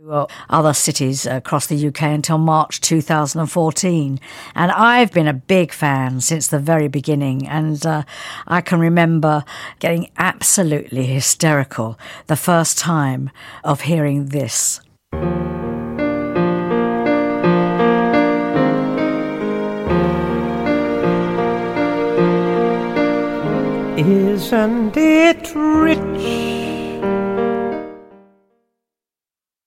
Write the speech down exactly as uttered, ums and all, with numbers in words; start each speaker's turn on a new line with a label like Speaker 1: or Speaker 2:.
Speaker 1: other cities across the U K until March two thousand fourteen. And I've been a big fan since the very beginning. And uh, I can remember getting absolutely hysterical the first time of hearing this.
Speaker 2: Isn't it rich?